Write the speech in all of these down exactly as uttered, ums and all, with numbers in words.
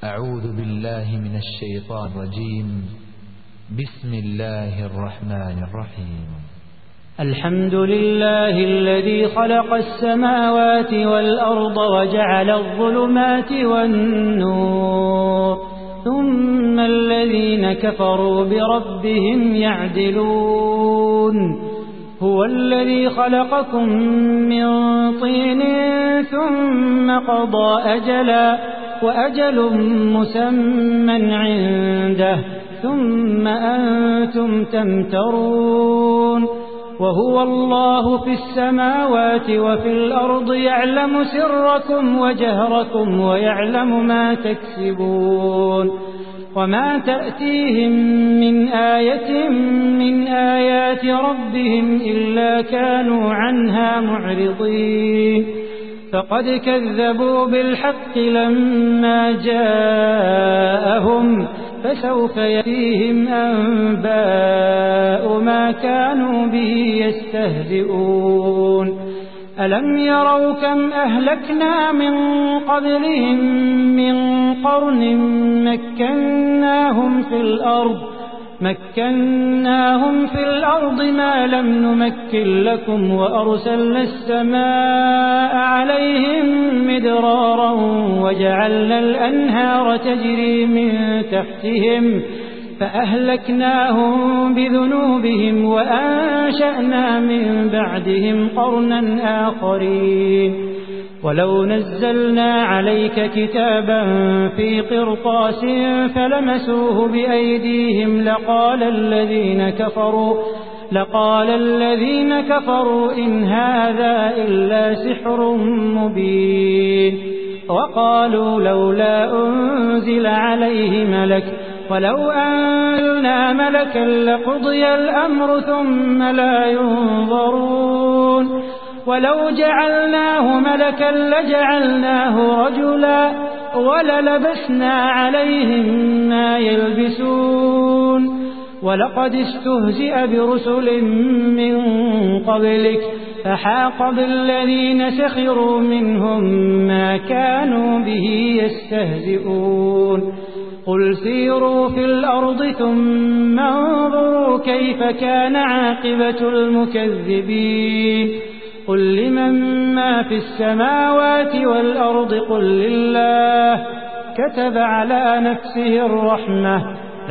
أعوذ بالله من الشيطان الرجيم. بسم الله الرحمن الرحيم. الحمد لله الذي خلق السماوات والأرض وجعل الظلمات والنور، ثم الذين كفروا بربهم يعدلون. هو الذي خلقكم من طين ثم قضى أجلا وأجل مسمى عنده ثم أنتم تمترون. وهو الله في السماوات وفي الأرض يعلم سركم وجهركم ويعلم ما تكسبون. وما تأتيهم من آية من آيات ربهم إلا كانوا عنها معرضين. فقد كذبوا بالحق لما جاءهم، فسوف يأتيهم أنباء ما كانوا به يستهزئون. ألم يروا كم أهلكنا من قبلهم من قرن مكناهم في الأرض مكناهم في الأرض ما لم نمكن لكم، وأرسلنا السماء عليهم مدرارا وجعلنا الأنهار تجري من تحتهم فأهلكناهم بذنوبهم وأنشأنا من بعدهم قرنا آخرين. ولو نزلنا عليك كتابا في قرطاس فلمسوه بأيديهم لقال الذين كفروا لقال الذين كفروا إن هذا إلا سحر مبين. وقالوا لولا أنزل عليه ملك ولو أنزلنا ملكا لقضي الأمر ثم لا ينظرون. ولو جعلناه ملكا لجعلناه رجلا وللبسنا عليهم ما يلبسون. ولقد استهزئ برسل من قبلك فحاق بالذين سخروا منهم ما كانوا به يستهزئون. قل سيروا في الأرض ثم انظروا كيف كان عاقبة المكذبين. قل لمن ما في السماوات والأرض قل لله كتب على نفسه الرحمة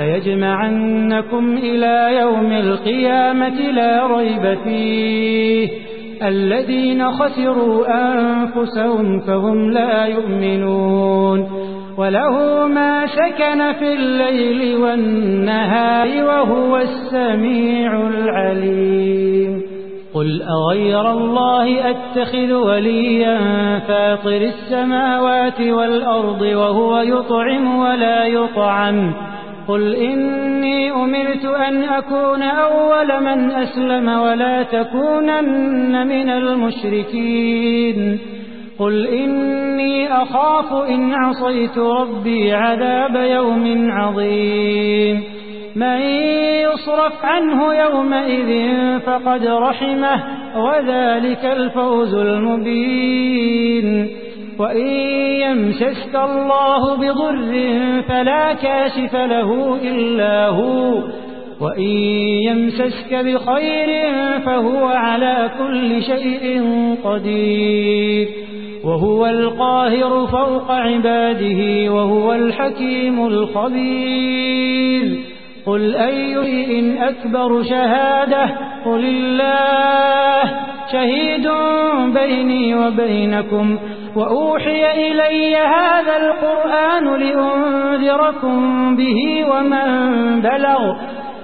ليجمعنكم إلى يوم القيامة لا ريب فيه. الذين خسروا أنفسهم فهم لا يؤمنون. وله ما سكن في الليل والنهار وهو السميع العليم. قل أغير الله أتخذ وليا فاطر السماوات والأرض وهو يطعم ولا يطعم. قل إني أمرت أن أكون أول من أسلم ولا تكونن من المشركين. قل إني أخاف إن عصيت ربي عذاب يوم عظيم. من يصرف عنه يومئذ فقد رحمه وذلك الفوز المبين. وإن يمسسك الله بضر فلا كاشف له إلا هو، وإن يمسسك بخير فهو على كل شيء قدير. وهو القاهر فوق عباده وهو الحكيم الخبير. قل أي شيء أكبر شهادة قل الله شهيد بيني وبينكم وأوحي إلي هذا القرآن لأنذركم به ومن بلغ.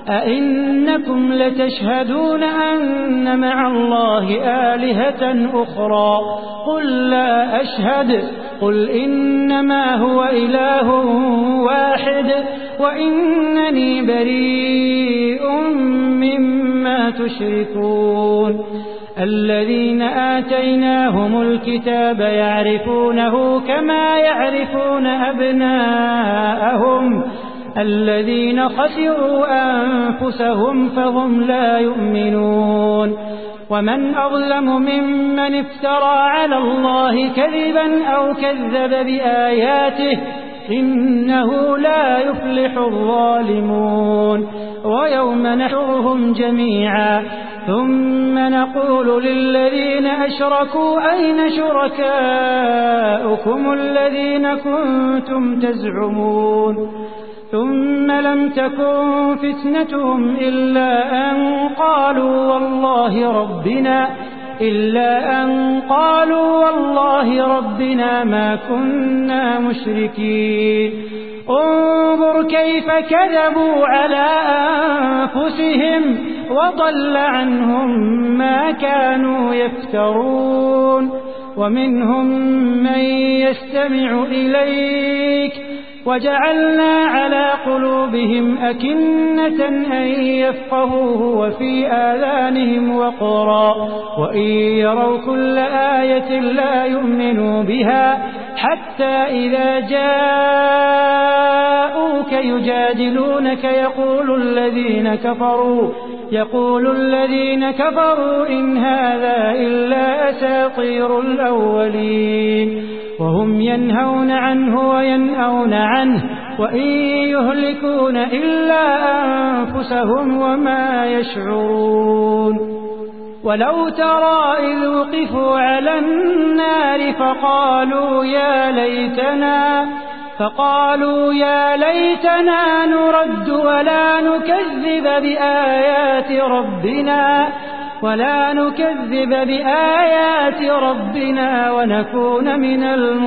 أئنكم لتشهدون أن مع الله آلهة أخرى قل لا أشهد. قل إنما هو إله واحد وإنني بريء مما تشركون. الذين آتيناهم الكتاب يعرفونه كما يعرفون أبناءهم. الذين خسروا أنفسهم فهم لا يؤمنون. ومن أظلم ممن افترى على الله كذبا أو كذب بآياته إنه لا يفلح الظالمون ويوم نحشرهم جميعا ثم نقول للذين أشركوا أين شركاؤكم الذين كنتم تزعمون ثم لم تكن فتنتهم إلا أن قالوا والله ربنا إلا أن قالوا والله ربنا ما كنا مشركين انظر كيف كذبوا على أنفسهم وضل عنهم ما كانوا يفترون ومنهم من يستمع إليك وجعلنا على قلوبهم أكنة أن يفقهوه وفي آذانهم وقرا وإن يروا كل آية لا يؤمنوا بها حتى إذا جاءوك يجادلونك يقول الذين كفروا يقول الذين كفروا إن هذا إلا أساطير الأولين وهم ينهون عنه وينأون عنه وإن يهلكون إلا أنفسهم وما يشعرون ولو ترى إذ وقفوا على النار فقالوا يا ليتنا فقالوا يا ليتنا نرد ولا نكذب بآيات ربنا ولا نكذب بآيات ربنا ونكون من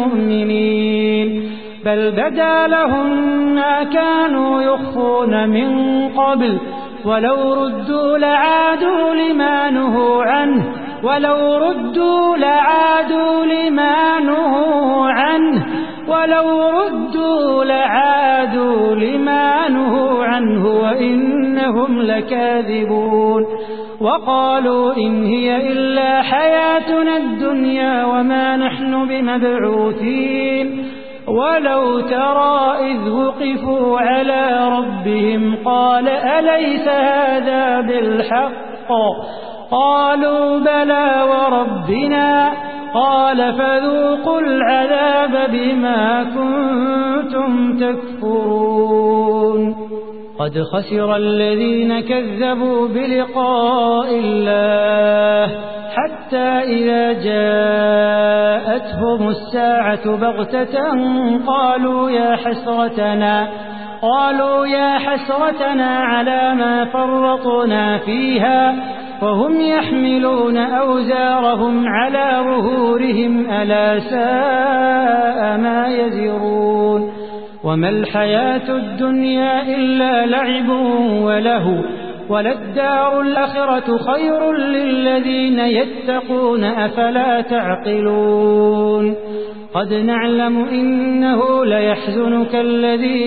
المؤمنين بل بدا لهم ما كانوا يخفون من قبل ولو ردوا لعادوا لما نهوا عنه ولو ردوا لعادوا لما نهوا عنه ولو ردوا لعادوا لما نهوا عنه وإنهم لكاذبون وقالوا إن هي إلا حياتنا الدنيا وما نحن بمبعوثين ولو ترى إذ وقفوا على ربهم قال أليس هذا بالحق قالوا بلى وربنا قال فذوقوا العذاب بما كنتم تكفرون قد خسر الذين كذبوا بلقاء الله حتى إذا جاءتهم الساعة بغتة قالوا يا حسرتنا قالوا يا حسرتنا على ما فرطنا فيها وهم يحملون أوزارهم على ظهورهم ألا ساء ما يزرون وما الحياة الدنيا إلا لعب وله وللدار الآخرة خير للذين يتقون أفلا تعقلون قد نعلم إنه ليحزنك الذي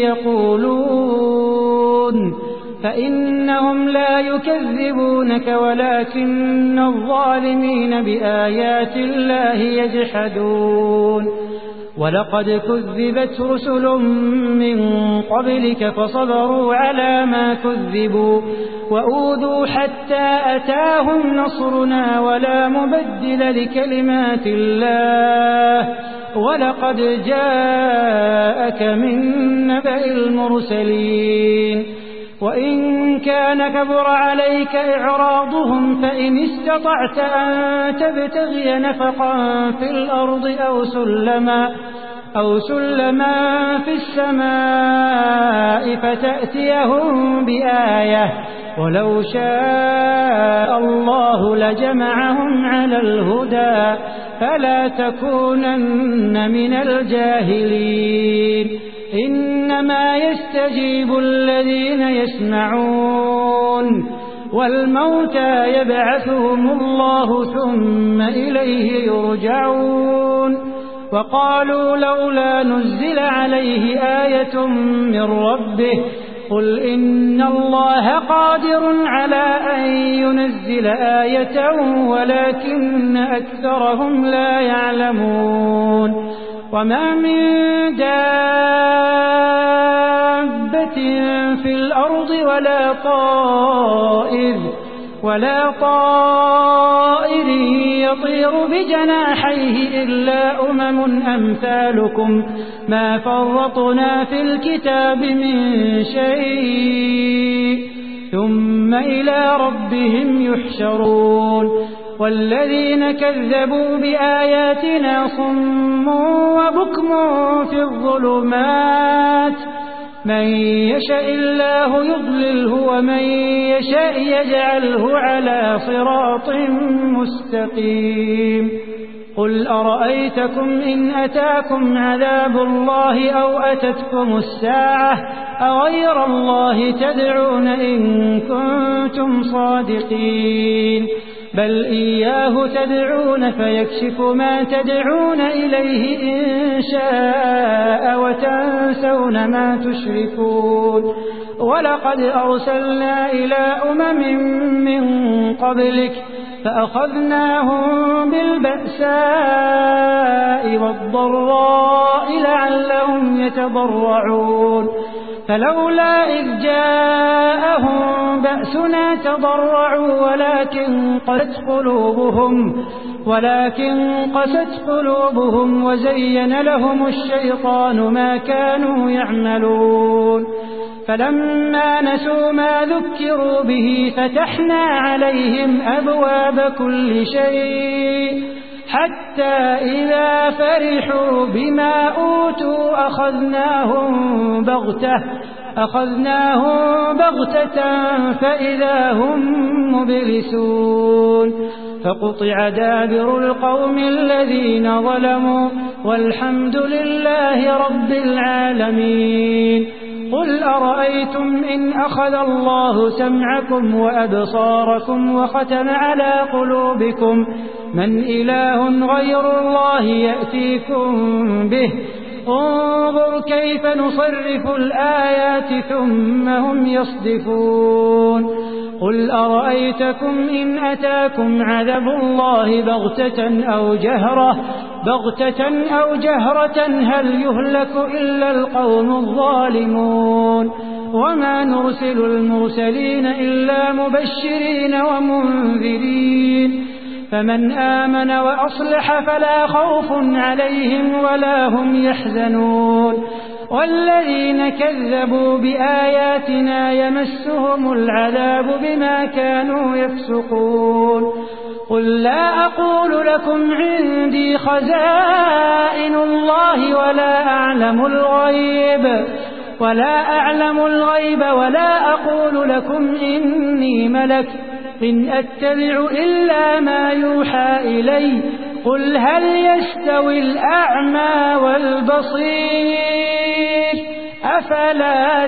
يقولون فإنهم لا يكذبونك ولكن الظالمين بآيات الله يجحدون ولقد كذبت رسل من قبلك فصبروا على ما كذبوا وأوذوا حتى أتاهم نصرنا ولا مبدل لكلمات الله ولقد جاءك من نبأ المرسلين وإن كان كبر عليك إعراضهم فإن استطعت أن تبتغي نفقا في الأرض أو سلما أو سلما في السماء فتأتيهم بآية ولو شاء الله لجمعهم على الهدى فلا تكونن من الجاهلين إنما يستجيب الذين يسمعون والموتى يبعثهم الله ثم إليه يرجعون وقالوا لولا نزل عليه آية من ربه قل إن الله قادر على أن ينزل آية ولكن أكثرهم لا يعلمون وما من دابة في الأرض ولا طائر ولا طائر يطير بجناحيه إلا أمم أمثالكم ما فرطنا في الكتاب من شيء ثم إلى ربهم يحشرون والذين كذبوا بآياتنا صم وبكم في الظلمات من يشاء الله يضلله ومن يشاء يجعله على صراط مستقيم قل أرأيتكم إن أتاكم عذاب الله أو أتتكم الساعة أغير الله تدعون إن كنتم صادقين بل إياه تدعون فيكشف ما تدعون إليه إن شاء وتنسون ما تشركون ولقد أرسلنا إلى أمم من قبلك فأخذناهم بالبأساء والضراء لعلهم يتضرعون فلولا إذ جاءهم بأسنا تضرعوا ولكن قست قلوبهم ولكن قست قلوبهم وزين لهم الشيطان ما كانوا يعملون فلما نسوا ما ذكروا به فتحنا عليهم أبواب كل شيء حتى إذا فرحوا بما أوتوا أخذناهم بغتة أخذناهم بغتة فإذا هم مبلسون فقطع دابر القوم الذين ظلموا والحمد لله رب العالمين قل أرأيتم إن أخذ الله سمعكم وأبصاركم وختم على قلوبكم من إله غير الله يأتيكم به انظر كيف نصرف الآيات ثم هم يصدفون قل أرأيتكم إن أتاكم عذاب الله بغتة أو جهرة بغتة أو جهرة هل يهلك إلا القوم الظالمون وما نرسل المرسلين إلا مبشرين ومنذرين فمن آمن وأصلح فلا خوف عليهم ولا هم يحزنون والذين كذبوا بآياتنا يمسهم العذاب بما كانوا يفسقون قل لا أقول لكم عندي خزائن الله ولا أعلم الغيب ولا أعلم الغيب ولا أقول لكم إني ملك إن أتبع إلا ما يوحى إلي قل هل يستوي الأعمى والبصير أفلا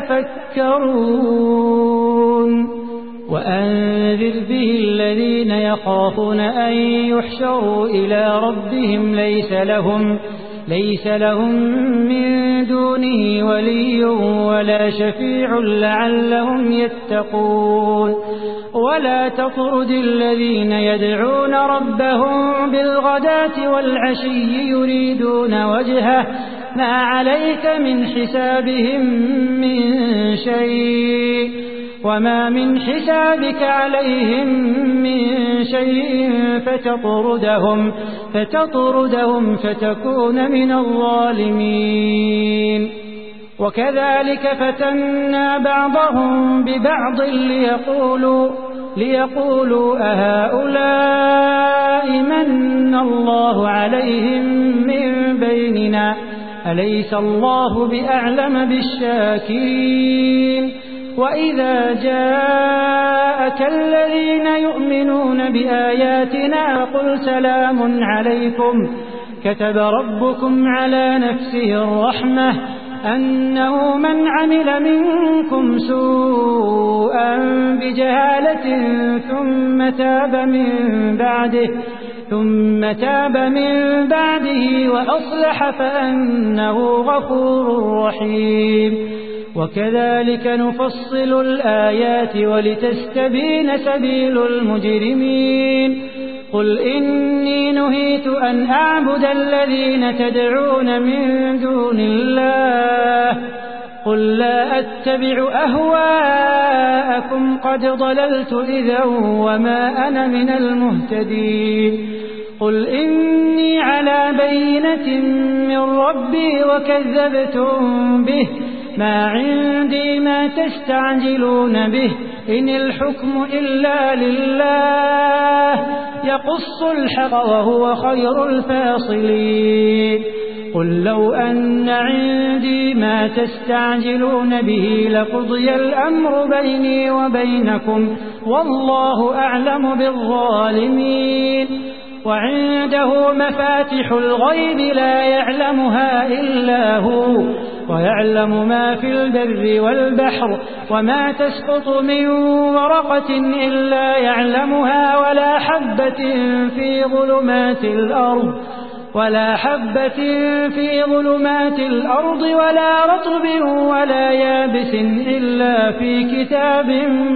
تتفكرون وأنذر به الذين يخافون أن يحشروا إلى ربهم ليس لهم ليس لهم من دونه ولي ولا شفيع لعلهم يتقون ولا تطرد الذين يدعون ربهم بالغداة والعشي يريدون وجهه ما عليك من حسابهم من شيء وما من حسابك عليهم من شيء فتطردهم فتطردهم فتكون من الظالمين وكذلك فتنا بعضهم ببعض ليقولوا ليقولوا أهؤلاء من الله عليهم من بيننا أليس الله بأعلم بالشاكرين وإذا جاءك الذين يؤمنون بآياتنا قل سلام عليكم كتب ربكم على نفسه الرحمة أنه من عمل منكم سوءا بجهالة ثم تاب من بعده ثم تاب من بعده وأصلح فأنه غفور رحيم وكذلك نفصل الآيات ولتستبين سبيل المجرمين قل إني نهيت أن أعبد الذين تدعون من دون الله قل لا أتبع أهواءكم قد ضللت إذا وما أنا من المهتدين قل إني على بينة من ربي وكذبتم به ما عندي ما تستعجلون به إن الحكم إلا لله يقص الحق وهو خير الفاصلين قل لو أن عندي ما تستعجلون به لقضي الأمر بيني وبينكم والله أعلم بالظالمين وعنده مفاتح الغيب لا يعلمها إلا هو ويعلم ما في البر والبحر وما تسقط من ورقة إلا يعلمها ولا حبة في ظلمات الأرض ولا حبة في ظلمات الأرض ولا رطب ولا يابس إلا في كتاب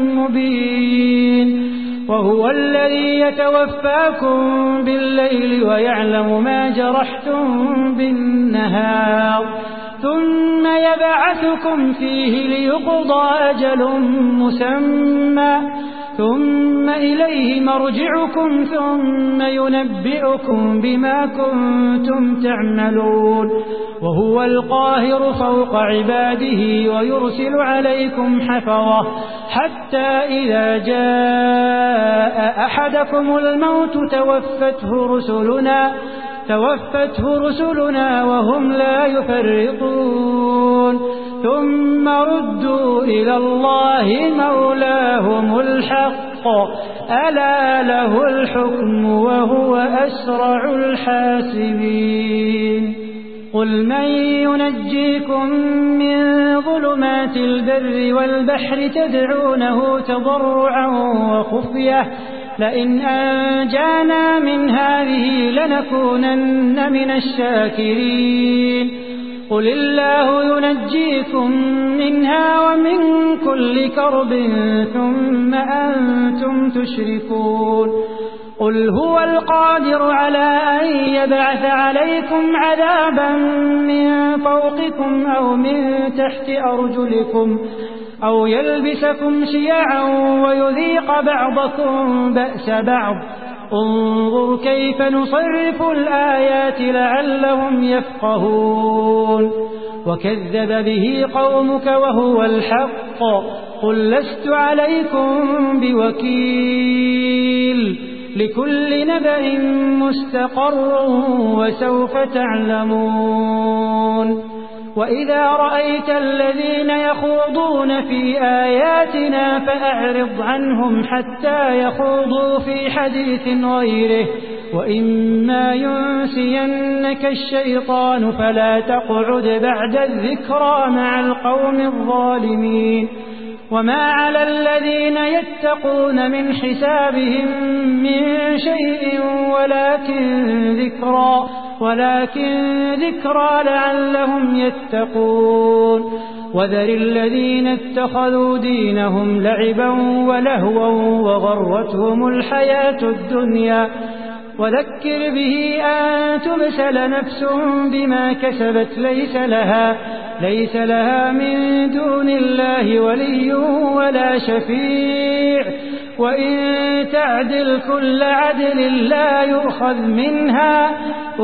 مبين وهو الذي يتوفاكم بالليل ويعلم ما جرحتم بالنهار ثم يبعثكم فيه ليقضى أجل مسمى ثم إليه مرجعكم ثم ينبئكم بما كنتم تعملون وهو القاهر فوق عباده ويرسل عليكم حفظة حتى إذا جاء أحدكم الموت توفته رسلنا توفته رسلنا وهم لا يفرطون ثم ردوا إلى الله مولاهم الحق ألا له الحكم وهو أسرع الحاسبين قل من ينجيكم من ظلمات البر والبحر تدعونه تضرعا وخفية لئن أنجانا من هذه لنكونن من الشاكرين قل الله ينجيكم منها ومن كل كرب ثم أنتم تشركون قل هو القادر على أن يبعث عليكم عذابا من فوقكم أو من تحت أرجلكم أو يلبسكم شيعا ويذيق بعضكم بأس بعض انظر كيف نصرف الآيات لعلهم يفقهون وكذب به قومك وهو الحق قل لست عليكم بوكيل لكل نبأ مستقر وسوف تعلمون وإذا رأيت الذين يخوضون في آياتنا فأعرض عنهم حتى يخوضوا في حديث غيره وإما ينسينك الشيطان فلا تقعد بعد الذكرى مع القوم الظالمين وما على الذين يتقون من حسابهم من شيء ولكن ذكرى ولكن ذكرى لعلهم يتقون وذر الذين اتخذوا دينهم لعبا ولهوا وغرتهم الحياة الدنيا وذكر به أن تبسل نفس بما كسبت ليس لها ليس لها من دون الله ولي ولا شفيع وإن تعدل كل عدل لا يؤخذ منها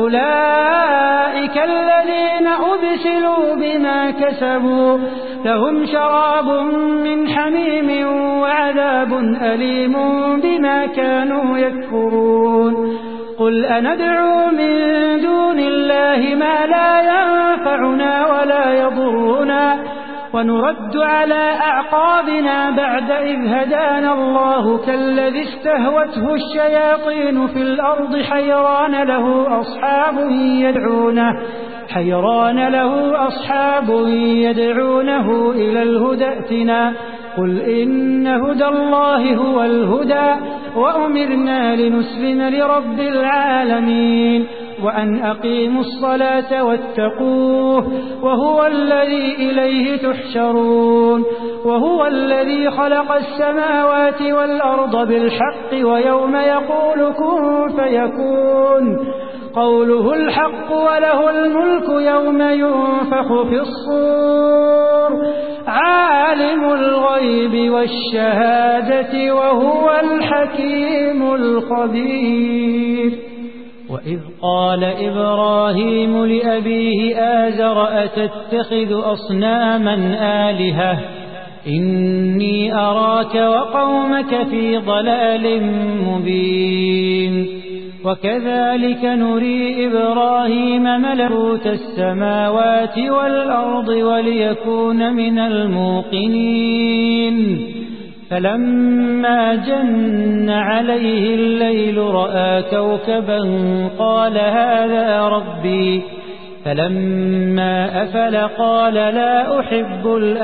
أولئك الذين أبسلوا بما كسبوا لهم شراب من حميم وعذاب أليم بما كانوا يكفرون قل أندعو من دون الله ما لا ينفعنا ولا يضرنا ونرد على أعقابنا بعد إذ هدانا الله كالذي استهوته الشياطين في الأرض حيران له أصحاب يدعونه حيران له أصحاب يدعونه إلى الهدى ائتنا قل إن هدى الله هو الهدى وأمرنا لنسلم لرب العالمين وأن أقيموا الصلاة واتقوه وهو الذي إليه تحشرون وهو الذي خلق السماوات والأرض بالحق ويوم يقول كن فيكون قوله الحق وله الملك يوم ينفخ في الصور الصدور عالم الغيب والشهادة وهو الحكيم الخبير وإذ قال إبراهيم لأبيه آزر أتتخذ أصناما آلهة إني أراك وقومك في ضلال مبين وكذلك نري إبراهيم ملكوت السماوات والأرض وليكون من الموقنين فلما جن عليه الليل رأى كوكبا قال هذا ربي فلما أفل قال لا أحب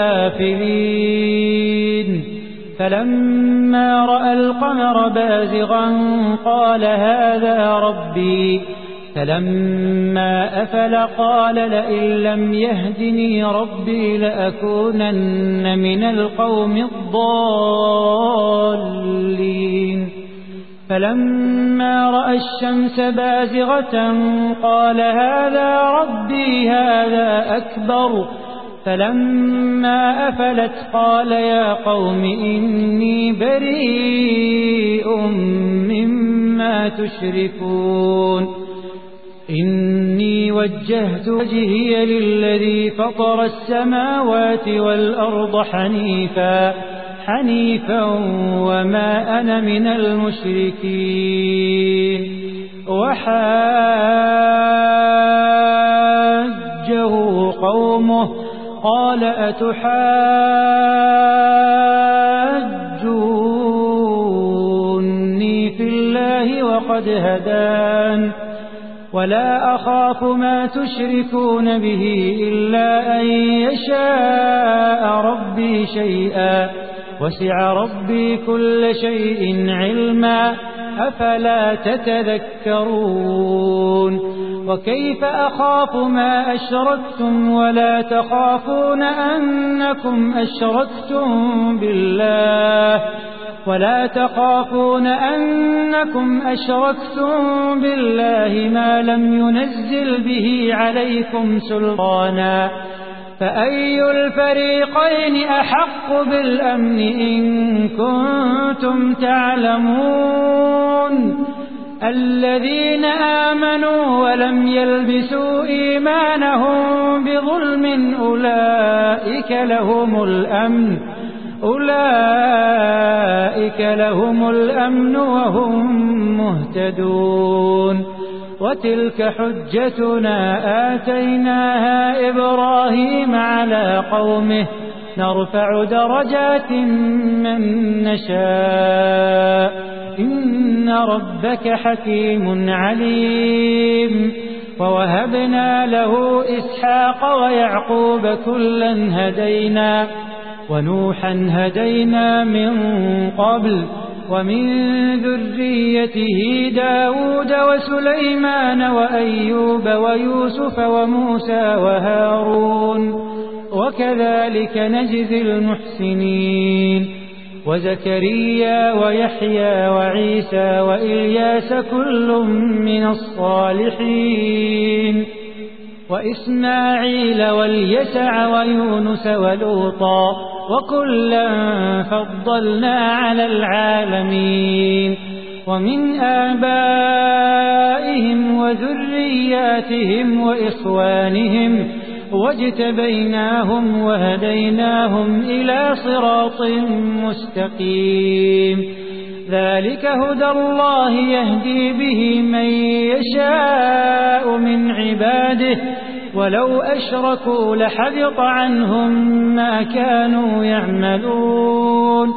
الآفلين فلما رأى القمر بازغا قال هذا ربي فلما أفل قال لئن لم يهدني ربي لأكونن من القوم الضالين فلما رأى الشمس بازغة قال هذا ربي هذا أكبر فلما أفلت قال يا قوم إني بريء مما تشركون إني وجهت وجهي للذي فطر السماوات والأرض حنيفا حنيفا وما أنا من المشركين وحاجه قومه قال أتحاجوني في الله وقد هدان ولا أخاف ما تشركون به إلا أن يشاء ربي شيئا وسع ربي كل شيء علما أفلا تتذكرون وكيف أخاف ما أشركتم ولا تخافون أنكم أشركتم بالله ولا تخافون أنكم أشركتم بالله ما لم ينزل به عليكم سلطانا فأي الفريقين أحق بالأمن إن كنتم تعلمون الذين آمنوا ولم يلبسوا إيمانهم بظلم أولئك لهم الأمن أولئك لهم الأمن وهم مهتدون وتلك حجتنا آتيناها إبراهيم على قومه نرفع درجات من نشاء إن ربك حكيم عليم ووهبنا له إسحاق ويعقوب كلا هدينا ونوحا هدينا من قبل ومن ذريته داود وسليمان وأيوب ويوسف وموسى وهارون وكذلك نجزي المحسنين وزكريا ويحيى وعيسى وإلياس كل من الصالحين وإسماعيل واليسع ويونس ولوطا وكلا فضلنا على العالمين ومن آبائهم وذرياتهم وإخوانهم واجتبيناهم وهديناهم إلى صراط مستقيم ذلك هدى الله يهدي به من يشاء من عباده ولو أشركوا لحبط عنهم ما كانوا يعملون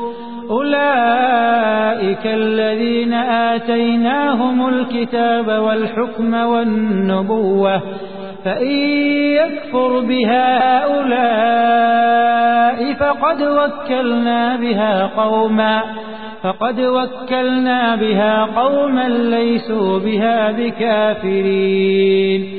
أولئك الذين آتيناهم الكتاب والحكم والنبوة فإن يكفر بها هؤلاء فقد وكلنا بها قوما فقد وكلنا بها قوما ليسوا بها بكافرين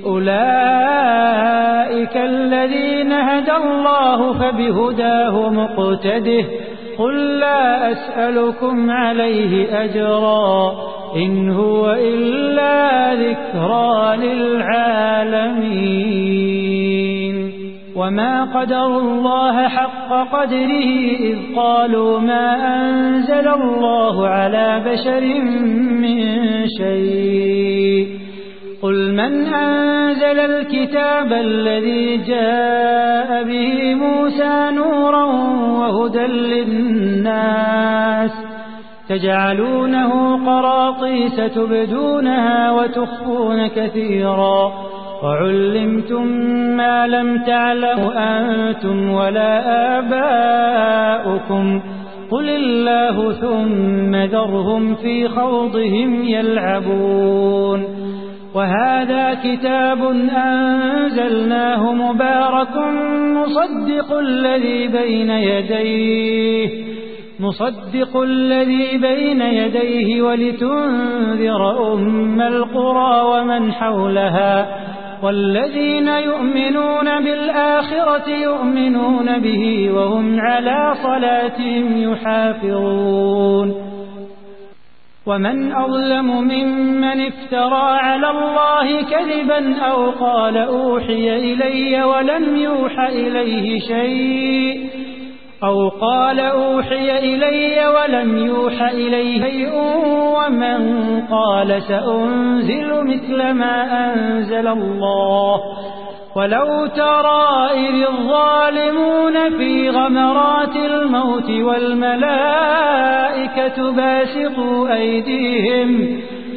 أولئك الذين هدى الله فبهداه مقتده قل لا أسألكم عليه أجرا إن هو إلا ذكرى للعالمين وما قدروا الله حق قدره إذ قالوا ما أنزل الله على بشر من شيء قل من أنزل الكتاب الذي جاء به موسى نورا وهدى للناس تجعلونه قراطيس تبدونها وتخفون كثيرا وعلمتم ما لم تعلموا أنتم ولا آباؤكم قل الله ثم ذرهم في خوضهم يلعبون وهذا كتاب أنزلناه مبارك مصدق الذي بين يديه مصدق الذي بين يديه ولتنذر أم القرى ومن حولها والذين يؤمنون بالآخرة يؤمنون به وهم على صلاتهم يحافظون ومن أظلم ممن افترى على الله كذبا أو قال أوحي إلي ولم يوح إليه شيء أو قال أوحي إلي ولم يوح إليه شيء ومن قال سأنزل مثل ما أنزل الله ولو ترى إذ الظالمون في غمرات الموت والملائكة باسطوا أيديهم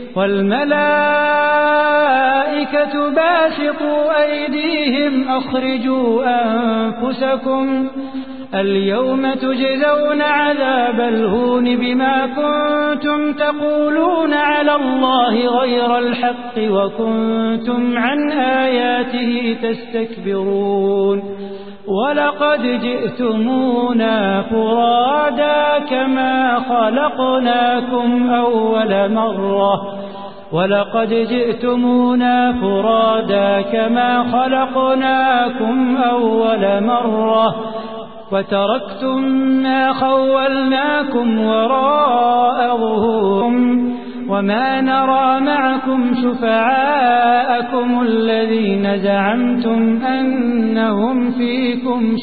والملائكة باسطوا أيديهم أخرجوا أنفسكم اليوم تجزون عذاب الهون بما كنتم تقولون على الله غير الحق وكنتم عن آياته تستكبرون ولقد جئتمونا فرادا كما خلقناكم أول مرة ولقد جئتمونا فرادا كما خلقناكم أول مرة وتركتم ما خولناكم وراء ظهوركم وما نرى معكم شفعاءكم الذين زعمتم أنهم فيكم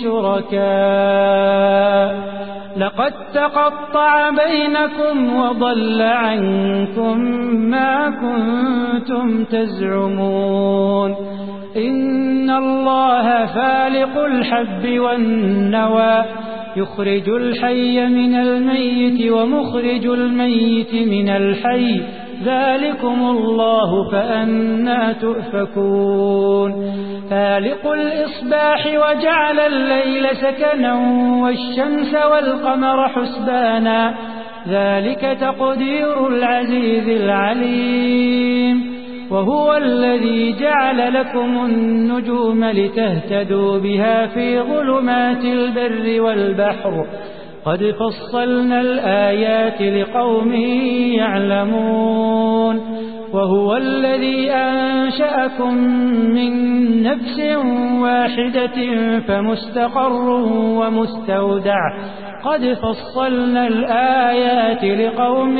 شركاء لقد تقطع بينكم وضل عنكم ما كنتم تزعمون إن الله فالق الحب والنوى يخرج الحي من الميت ومخرج الميت من الحي ذلكم الله فأنى تؤفكون فالق الإصباح وجعل الليل سكنا والشمس والقمر حسبانا ذلك تقدير العزيز العليم وهو الذي جعل لكم النجوم لتهتدوا بها في ظلمات البر والبحر قد فصلنا الآيات لقوم يعلمون وهو الذي أنشأكم من نفس واحدة فمستقر ومستودع قد فصلنا الآيات لقوم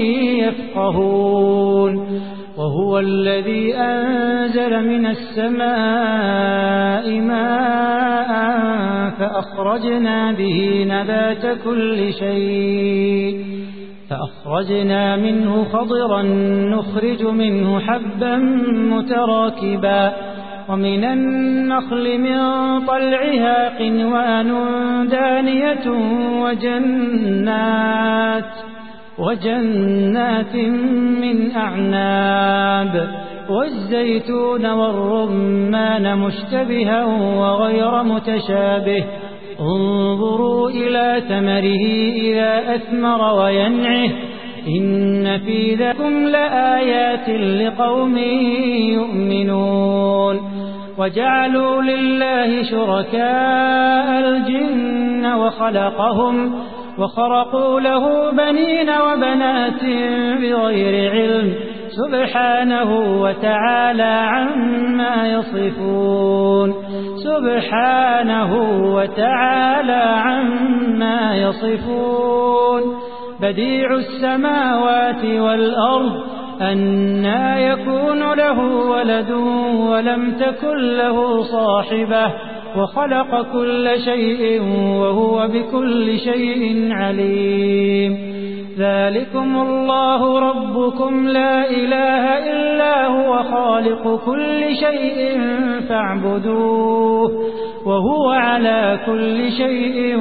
يفقهون وهو الذي أنزل من السماء ماء فأخرجنا به نبات كل شيء فأخرجنا منه خضرا نخرج منه حبا متراكبا ومن النخل من طلعها قنوان دانية وجنات وجنات من أعناب والزيتون والرمان مشتبها وغير متشابه انظروا إلى ثمره إذا أثمر وينعه إن في ذلكم لآيات لقوم يؤمنون وجعلوا لله شركاء الجن وخلقهم وخرقوا له بنين وبنات بغير علم سبحانه وتعالى عما يصفون سبحانه وتعالى عما يصفون بديع السماوات والأرض أنى يكون له ولد ولم تكن له صاحبة وخلق كل شيء وهو بكل شيء عليم. ذلكم الله ربكم لا إله إلا هو خالق كل شيء فاعبدوه وهو على كل شيء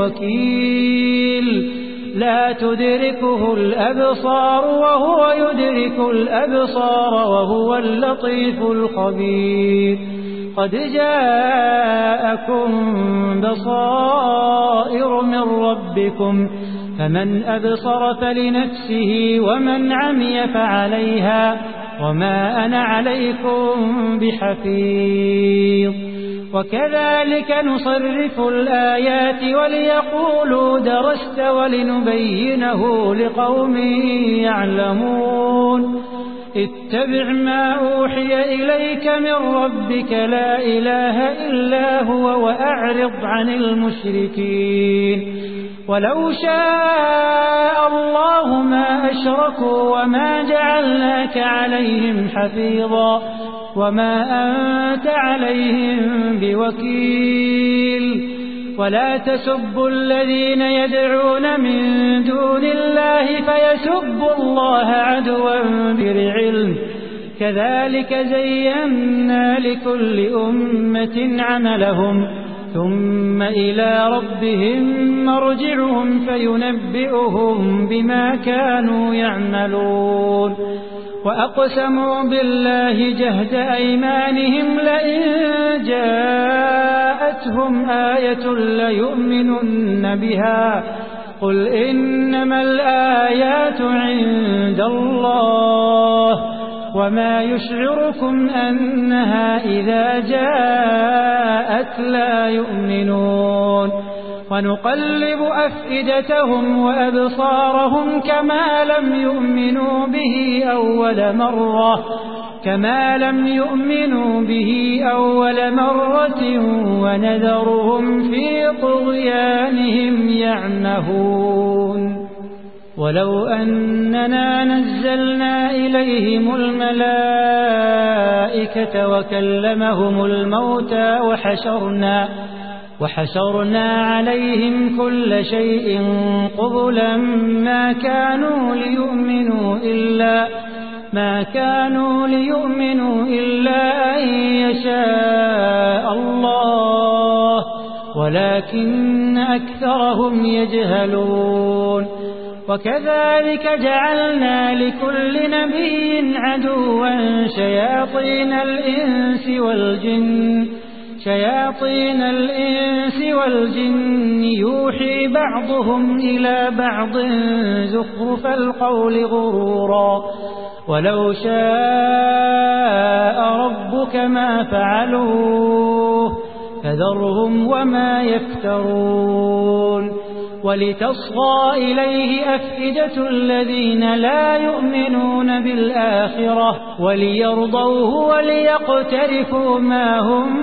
وكيل. لا تدركه الأبصار وهو يدرك الأبصار وهو اللطيف الخبير. قد جاءكم بصائر من ربكم فمن أبصر فلنفسه ومن عمي فعليها وما أنا عليكم بحفيظ. وكذلك نصرف الآيات وليقولوا درست ولنبينه لقوم يعلمون. اتبع ما أوحي إليك من ربك لا إله إلا هو وأعرض عن المشركين. ولو شاء الله ما أشركوا وما جعلناك عليهم حفيظا وما أنت عليهم بوكيل. ولا تسبوا الذين يدعون من دون الله فيسبوا الله عدوا بغير علم. كذلك زينا لكل أمة عملهم ثم إلى ربهم مرجعهم فينبئهم بما كانوا يعملون. وأقسموا بالله جهد أيمانهم لئن جاءتهم آية ليؤمنن بها قل إنما الآيات عند الله وما يشعركم أنها إذا جاءت لا يؤمنون. ونقلب أفئدتهم وأبصارهم كما لم يؤمنوا به أول مرة كما لم يؤمنوا به أول مرة ونذرهم في طغيانهم يعمهون. ولو أننا نزلنا إليهم الملائكة وكلمهم الموتى وحشرنا وحشرنا عليهم كل شيء قبلا ما كانوا ليؤمنوا إلا ما كانوا ليؤمنوا إلا أن يشاء الله ولكن أكثرهم يجهلون. وكذلك جعلنا لكل نبي عدوا شياطين الإنس والجن شياطين الإنس والجن يوحي بعضهم إلى بعض زخرف القول غرورا. ولو شاء ربك ما فعلوه فذرهم وما يفترون. ولتصغى إليه أفئدة الذين لا يؤمنون بالآخرة وليرضوه وليقترفوا ما هم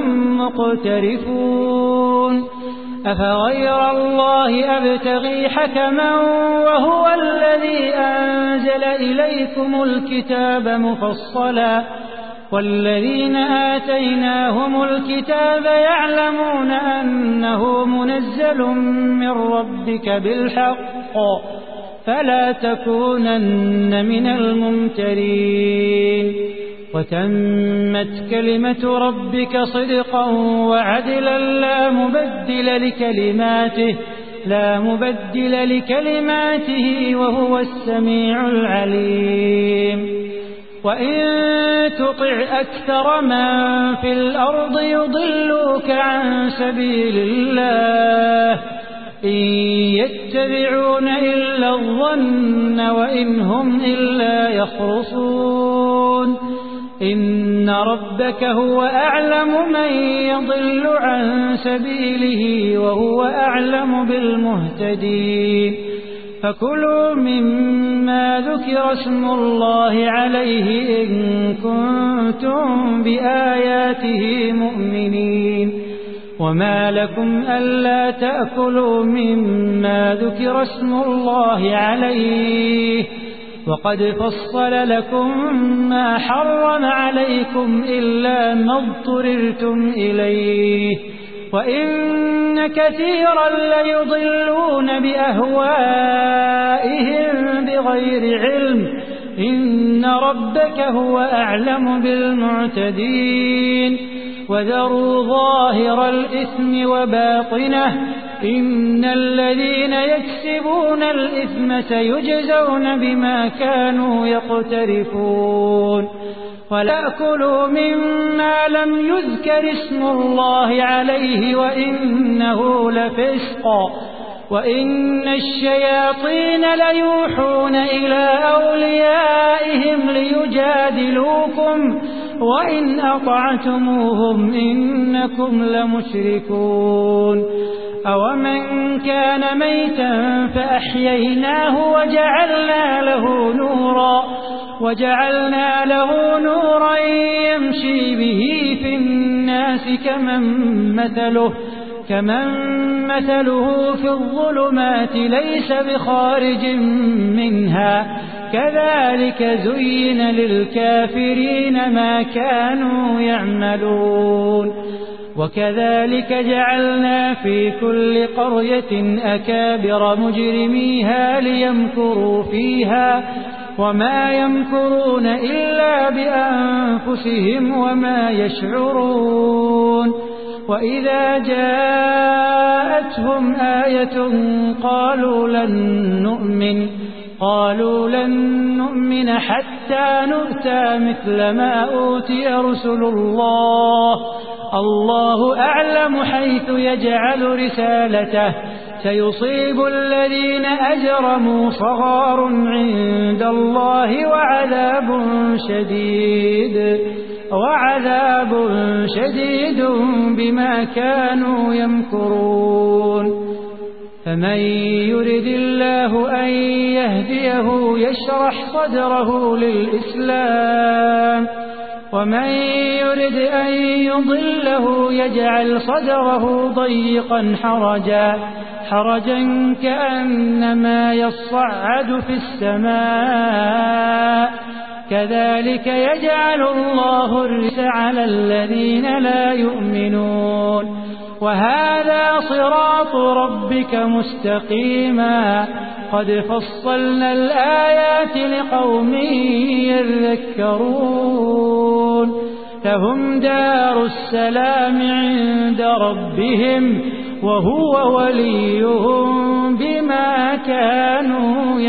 مقترفون. أفغير الله أبتغي حكما وهو الذي أنزل إليكم الكتاب مفصلا والذين آتيناهم الكتاب يعلمون أنه منزل من ربك بالحق فلا تكونن من الممترين. وتمت كلمة ربك صدقا وعدلا لا مبدل لكلماته لا مبدل لكلماته وهو السميع العليم. وإن تطع أكثر من في الأرض يضلوك عن سبيل الله إن يتبعون إلا الظن وإن هم إلا يخرصون. إن ربك هو أعلم من يضل عن سبيله وهو أعلم بالمهتدين. فكلوا مما ذكر اسم الله عليه إن كنتم بآياته مؤمنين. وما لكم ألا تأكلوا مما ذكر اسم الله عليه وقد فصل لكم ما حرم عليكم إلا ما اضطررتم إليه وإن كثيرا ليضلون بأهوائهم بغير علم إن ربك هو أعلم بالمعتدين وذروا ظاهر الإثم وباطنه إن الذين يكسبون الإثم سيجزون بما كانوا يقترفون ولا تأكلوا مما لم يذكر اسم الله عليه وإنه لفسق وإن الشياطين ليوحون إلى أوليائهم ليجادلوكم وإن أطعتموهم إنكم لمشركون أومن كان ميتا فأحييناه وجعلنا له نورا وجعلنا له نورا يمشي به في الناس كمن مثله كمن مثله في الظلمات ليس بخارج منها كذلك زين للكافرين ما كانوا يعملون وكذلك جعلنا في كل قرية أكابر مجرميها ليمكروا فيها وما يمكرون إلا بأنفسهم وما يشعرون وإذا جاءتهم آية قالوا لن نؤمن قالوا لن نؤمن حتى نؤتى مثل ما أوتي رسل الله الله أعلم حيث يجعل رسالته سيصيب الذين أجرموا صغار عند الله وعذاب شديد وعذاب شديد بما كانوا يمكرون فمن يرد الله أن يهديه يشرح صدره للإسلام ومن يرد أن يضله يجعل صدره ضيقا حرجا حرجا كأنما يصعد في السماء كذلك يجعل الله الرجس على الذين لا يؤمنون وهذا صراط ربك مستقيما قد فصلنا الآيات لقوم يذكرون لهم دار السلام عند ربهم وهو وليهم بما كانوا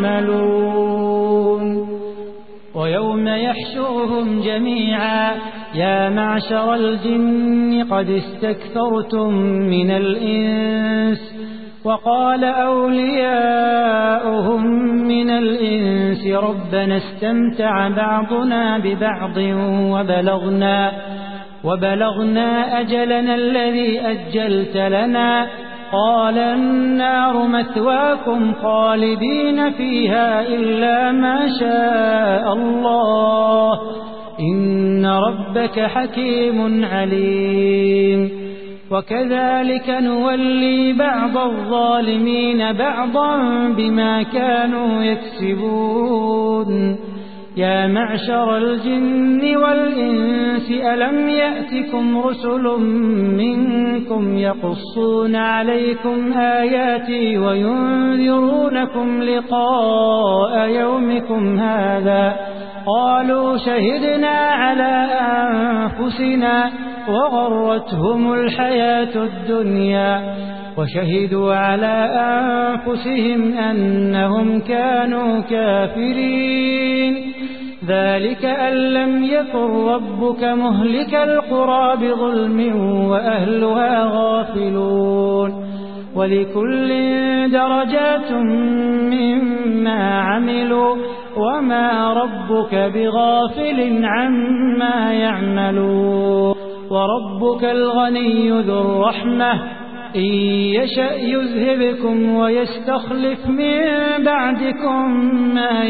يعملون ويوم يحشرهم جميعا يا معشر الجن قد استكثرتم من الإنس وقال أولياؤهم من الإنس ربنا استمتع بعضنا ببعض وبلغنا وبلغنا أجلنا الذي أجلت لنا قال النار مثواكم خالدين فيها إلا ما شاء الله إن ربك حكيم عليم وكذلك نولي بعض الظالمين بعضا بما كانوا يكسبون يا معشر الجن والإنس ألم يأتكم رسل منكم يقصون عليكم آياتي وينذرونكم لقاء يومكم هذا قالوا شهدنا على أنفسنا وغرتهم الحياة الدنيا وشهدوا على أنفسهم أنهم كانوا كافرين ذلك أن لم يكن ربك مهلك القرى بظلم وأهلها غافلون ولكل درجات مما عملوا وما ربك بغافل عما يعملون وربك الغني ذو الرحمة إن يشأ يذهبكم ويستخلف من بعدكم ما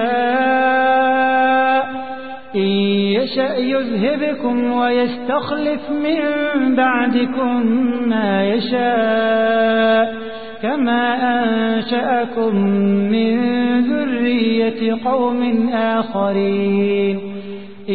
يشاء إن يشأ يذهبكم ويستخلف من بعدكم ما يشاء كما أنشأكم من ذرية قوم آخرين إن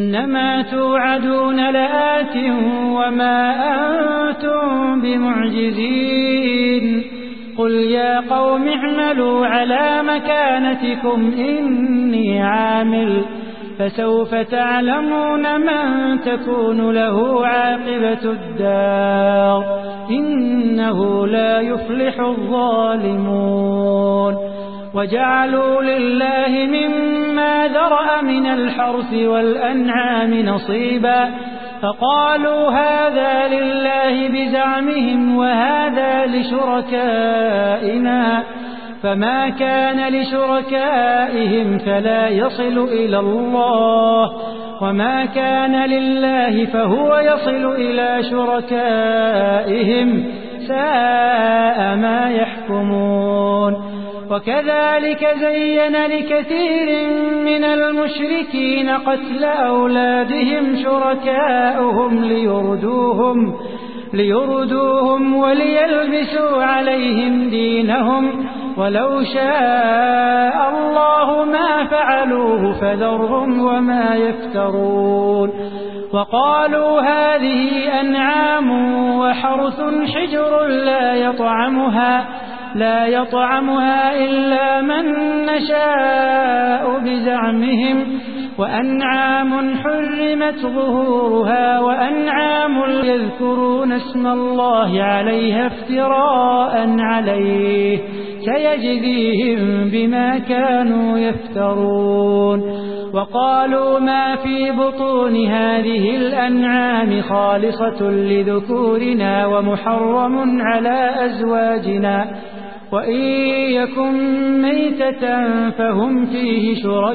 إنما توعدون لآت وما أنتم بمعجزين قل يا قوم اعملوا على مكانتكم إني عامل فسوف تعلمون من تكون له عاقبة الدار إنه لا يفلح الظالمون وجعلوا لله مما ذرأ من الحرث والأنعام نصيبا فقالوا هذا لله بزعمهم وهذا لشركائنا فما كان لشركائهم فلا يصل إلى الله وما كان لله فهو يصل إلى شركائهم ساء ما يحكمون وكذلك زين لكثير من المشركين قتل أولادهم شركاؤهم ليردوهم, ليردوهم وليلبسوا عليهم دينهم ولو شاء الله ما فعلوه فذرهم وما يفترون وقالوا هذه أنعام وحرث حجر لا يطعمها لا يطعمها إلا من نشاء بزعمهم وأنعام حرمت ظهورها وأنعام يذكرون اسم الله عليها افتراء عليه سيجزيهم بما كانوا يفترون وقالوا ما في بطون هذه الأنعام خالصة لذكورنا ومحرم على أزواجنا وإن يكن ميتة فهم فيه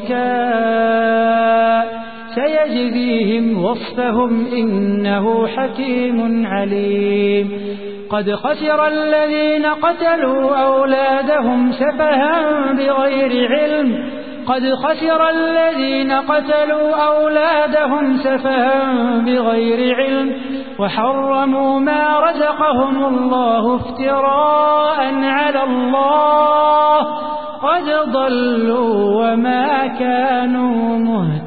شركاء سيجزيهم وصفهم إنه حكيم عليم قد خسر الذين قتلوا أولادهم سفها بغير علم قد خسر الذين قتلوا أولادهم سفها بغير علم وحرموا ما رزقهم الله افتراء على الله قد ضلوا وما كانوا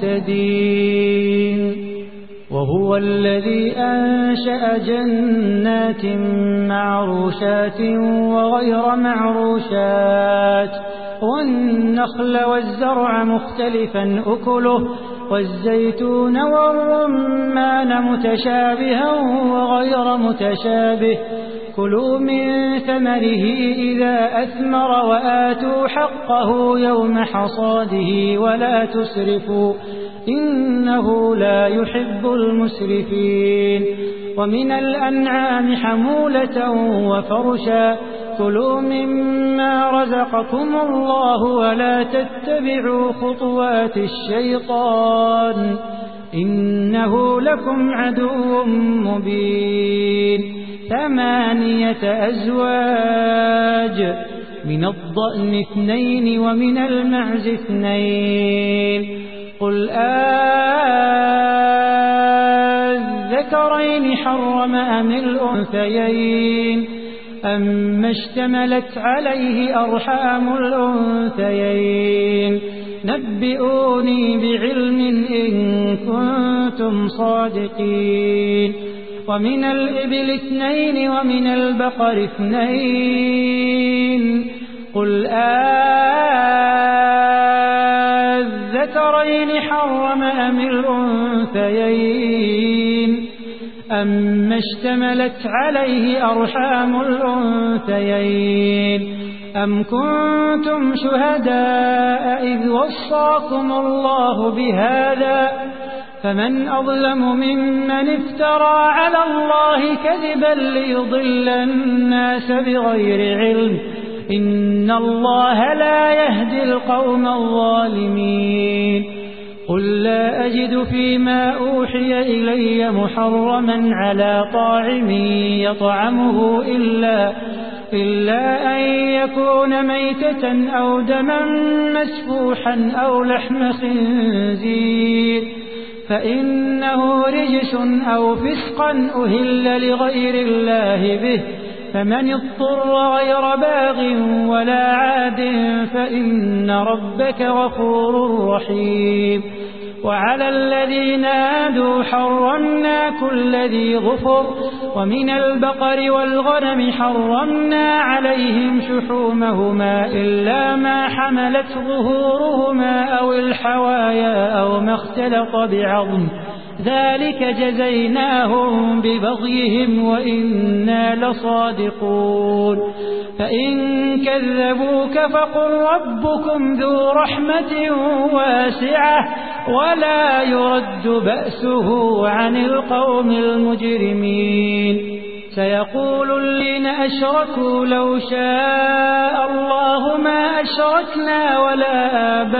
مهتدين وهو الذي أنشأ جنات معروشات وغير معروشات والنخل والزرع مختلفا أكله والزيتون والرمان متشابها وغير متشابه كلوا من ثمره إذا أثمر وآتوا حقه يوم حصاده ولا تسرفوا إنه لا يحب المسرفين ومن الأنعام حمولة وفرشا كلوا مما رزقكم الله ولا تتبعوا خطوات الشيطان إنه لكم عدو مبين ثمانية أزواج من الضأن اثنين ومن المعز اثنين قل أذكرين حرم أم الأنثيين أما اشتملت عليه أرحام الأنثيين نبئوني بعلم إن كنتم صادقين ومن الإبل اثنين ومن البقر اثنين قل أذكرين حرم أم الأنثيين أما اشتملت عليه أرحام الأنثيين أم كنتم شهداء إذ وصاكم الله بهذا فمن أظلم ممن افترى على الله كذبا ليضل الناس بغير علم إن الله لا يهدي القوم الظالمين قل لا أجد فيما أوحي إلي محرما على طاعم يطعمه إلا, إلا أن يكون ميتة أو دما مسفوحا أو لحم خنزير فإنه رجس أو فسقا أهل لغير الله به فمن اضطر غير باغ ولا عاد فإن ربك غفور رحيم وعلى الذين هادوا حرمنا كل ذي ظفر ومن البقر والغنم حرمنا عليهم شحومهما إلا ما حملت ظهورهما أو الحوايا أو ما اختلط بعظم ذلك جزيناهم ببغيهم وإنا لصادقون فإن كذبوك فقل ربكم ذو رحمة واسعة ولا يرد بأسه عن القوم المجرمين سيقول الذين أشركوا لو شاء الله ما أشركنا ولا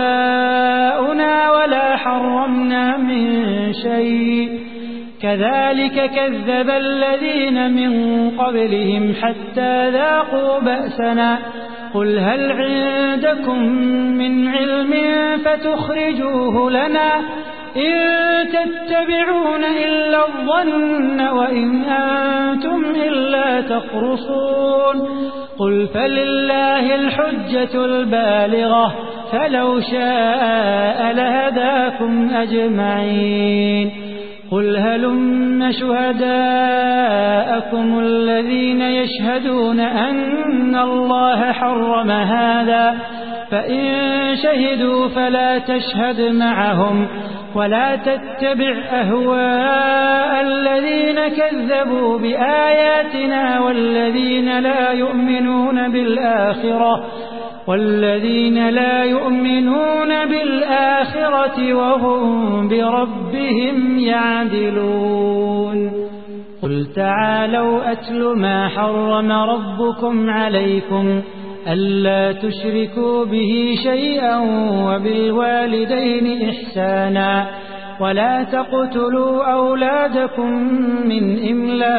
آباؤنا ولا حرمنا من شيء كذلك كذب الذين من قبلهم حتى ذاقوا بأسنا قل هل عندكم من علم فتخرجوه لنا إن تتبعون إلا الظن وإن أنتم إلا تخرصون قل فلله الحجة البالغة فلو شاء لهداكم أجمعين قل هلم شهداءكم الذين يشهدون أن الله حرم هذا فإن شهدوا فلا تشهد معهم ولا تتبع أهواء الذين كذبوا بآياتنا والذين لا يؤمنون بالآخرة والذين لا يؤمنون بالآخرة وهم بربهم يعدلون قل تعالوا أتل ما حرم ربكم عليكم ألا تشركوا به شيئا وبالوالدين إحسانا ولا تقتلوا أولادكم من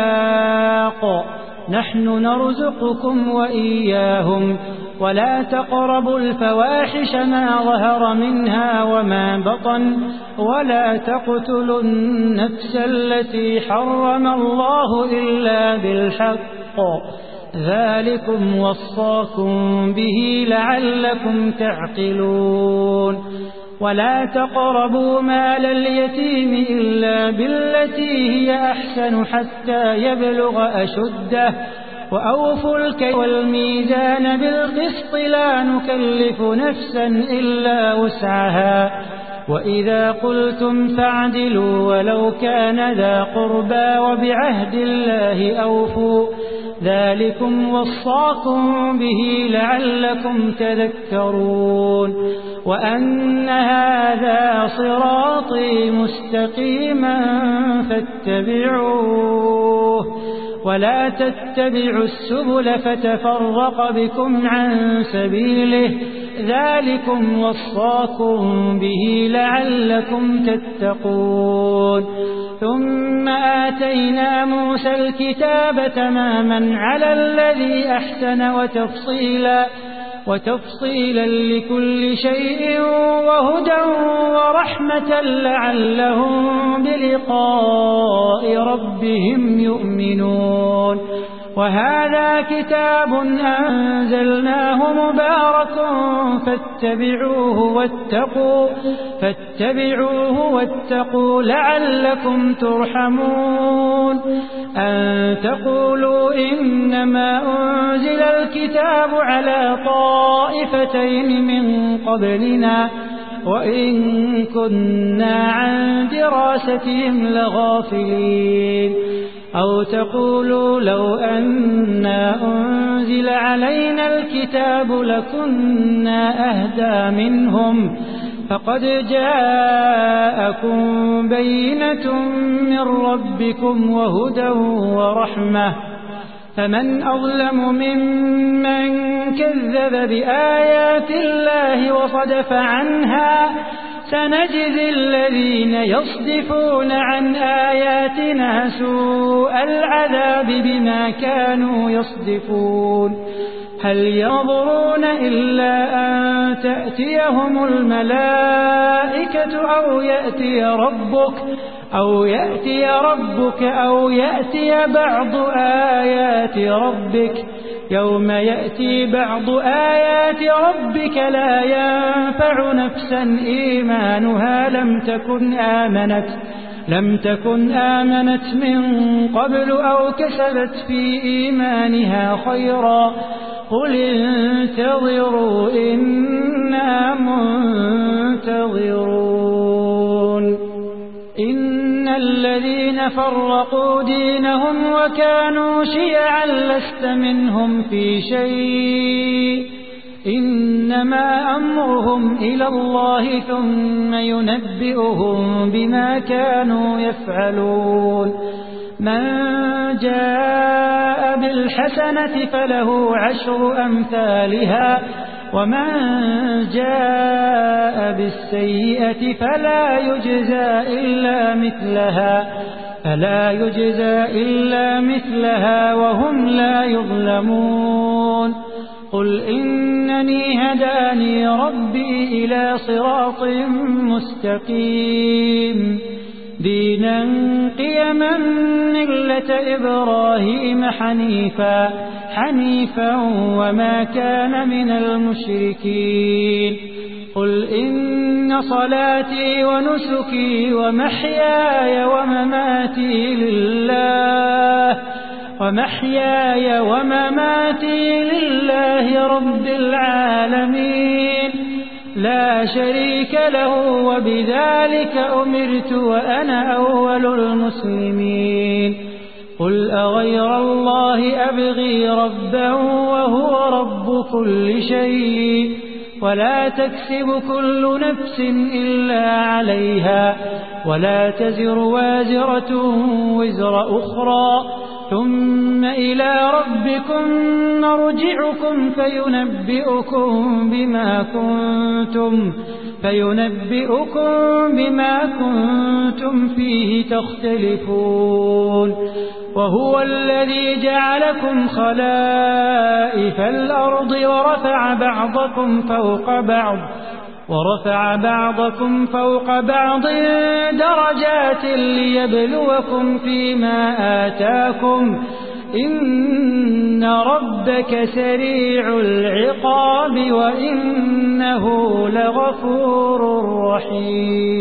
إملاق نحن نرزقكم وإياهم ولا تقربوا الفواحش ما ظهر منها وما بطن ولا تقتلوا النفس التي حرم الله إلا بالحق ذلكم وصاكم به لعلكم تعقلون ولا تقربوا مال اليتيم إلا بالتي هي أحسن حتى يبلغ أشده وأوفوا الكيل والميزان بالقسط لا نكلف نفسا إلا وسعها وإذا قلتم فاعدلوا ولو كان ذا قربى وبعهد الله أوفوا ذلكم وصاكم به لعلكم تذكرون وأن هذا صراطي مستقيما فاتبعوه ولا تتبعوا السبل فتفرق بكم عن سبيله ذلكم وصاكم به لعلكم تتقون ثم آتينا موسى الكتاب تماما على الذي أحسن وتفصيلا وتفصيلا لكل شيء وهدى ورحمة لعلهم بلقاء ربهم يؤمنون وهذا كتاب أنزلناه مبارك فاتبعوه واتقوا فاتبعوه واتقوا لعلكم ترحمون أن تقولوا إنما أنزل الكتاب على طائفتين من قبلنا وإن كنا عن دراستهم لغافلين أو تقولوا لو أنا أنزل علينا الكتاب لكنا أهدى منهم فقد جاءكم بينة من ربكم وهدى ورحمة فمن أظلم ممن كذب بآيات الله وصدف عنها سنجزي الذين يصدفون عن آياتنا سوء العذاب بما كانوا يصدفون هل ينظرون إلا أن تأتيهم الملائكة أو يأتي ربك أو يأتي ربك أو يأتي بعض آيات ربك يوم يأتي بعض آيات ربك لا ينفع نفسا إيمانها لم تكن آمنت لم تكن آمنت من قبل أو كسبت في إيمانها خيرا قل انتظروا إنا منتظرون إن الذين فرقوا دينهم وكانوا شيعا لست منهم في شيء إنما أمرهم إلى الله ثم ينبئهم بما كانوا يفعلون من جاء بالحسنة فله عشر أمثالها ومن جاء بالسيئة فلا يجزى إلا مثلها فلا يجزى إلا مثلها وهم لا يظلمون قل إنني هداني ربي إلى صراط مستقيم دينا قيما ملة إبراهيم حنيفا حنيفا وما كان من المشركين قل إن صلاتي ونسكي ومحياي ومماتي لله ومحياي ومماتي لله رب العالمين لا شريك له وبذلك أمرت وأنا أول المسلمين قل أغير الله أبغي ربا وهو رب كل شيء ولا تكسب كل نفس إلا عليها ولا تزر وازرة وزر أخرى ثم إلى ربكم مرجعكم فينبئكم بما كنتم فينبئكم بما كنتم فيه تختلفون وهو الذي جعلكم خلائف الأرض ورفع بعضكم فوق بعض ورفع بعضكم فوق بعض درجات ليبلوكم فيما آتاكم إن ربك سريع العقاب وإنه لغفور رحيم